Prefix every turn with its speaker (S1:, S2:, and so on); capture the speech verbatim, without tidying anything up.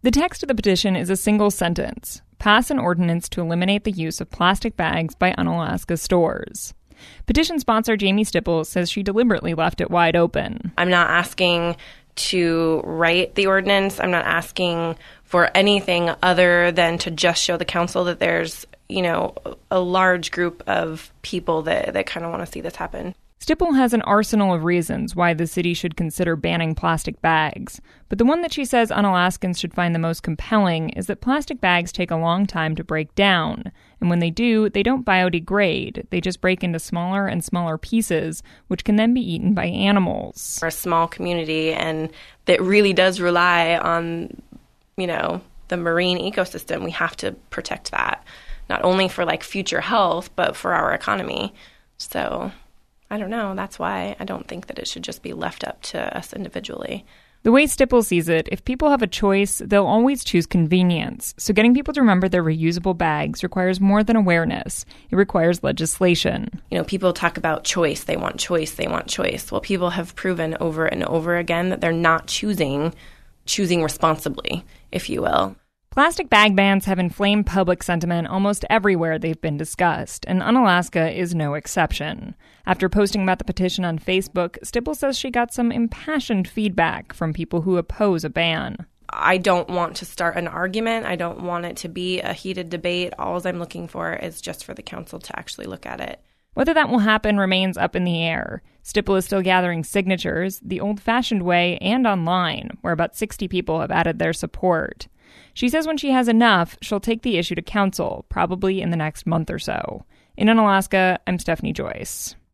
S1: The text of the petition is a single sentence: pass an ordinance to eliminate the use of plastic bags by Unalaska stores. Petition sponsor Jamie Stipple says she deliberately left it wide open.
S2: I'm not asking to write the ordinance. I'm not asking for anything other than to just show the council that there's, you know, a large group of people that, that kind of want to see this happen.
S1: Stipple has an arsenal of reasons why the city should consider banning plastic bags, but the one that she says Unalaskans should find the most compelling is that plastic bags take a long time to break down, and when they do, they don't biodegrade. They just break into smaller and smaller pieces, which can then be eaten by animals.
S2: We're a small community, and that really does rely on, you know, the marine ecosystem. We have to protect that, not only for, like, future health, but for our economy. So I don't know. That's why I don't think that it should just be left up to us individually.
S1: The way Stipple sees it, if people have a choice, they'll always choose convenience. So getting people to remember their reusable bags requires more than awareness. It requires legislation.
S2: You know, people talk about choice. They want choice. They want choice. Well, people have proven over and over again that they're not choosing, choosing responsibly, if you will.
S1: Plastic bag bans have inflamed public sentiment almost everywhere they've been discussed, and Unalaska is no exception. After posting about the petition on Facebook, Stipple says she got some impassioned feedback from people who oppose a ban.
S2: I don't want to start an argument. I don't want it to be a heated debate. All I'm looking for is just for the council to actually look at it.
S1: Whether that will happen remains up in the air. Stipple is still gathering signatures, the old-fashioned way and online, where about sixty people have added their support. She says when she has enough, she'll take the issue to council, probably in the next month or so. In Unalaska, I'm Stephanie Joyce.